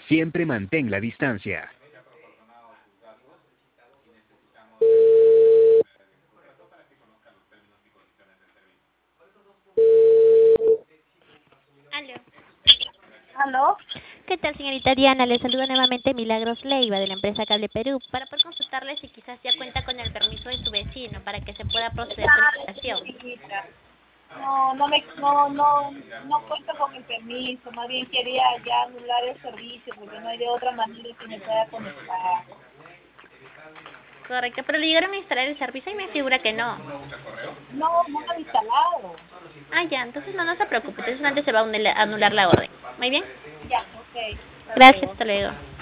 Siempre mantén la distancia. Aló. ¿Aló? ¿Qué tal, señorita Diana? Le saluda nuevamente Milagros Leiva de la empresa Cable Perú para poder consultarle si quizás ya cuenta con el permiso de su vecino para que se pueda proceder con la Ay, instalación. señorita. No cuento con el permiso, más bien quería ya anular el servicio porque no hay de otra manera que me pueda conectar. Correcto, pero le llegaron a instalar el servicio y me figura que no. No, no lo he instalado. Ah, ya, entonces no se preocupe, entonces antes se va a anular la orden. ¿Muy bien? Ya, ok. Hasta Gracias, luego. hasta luego.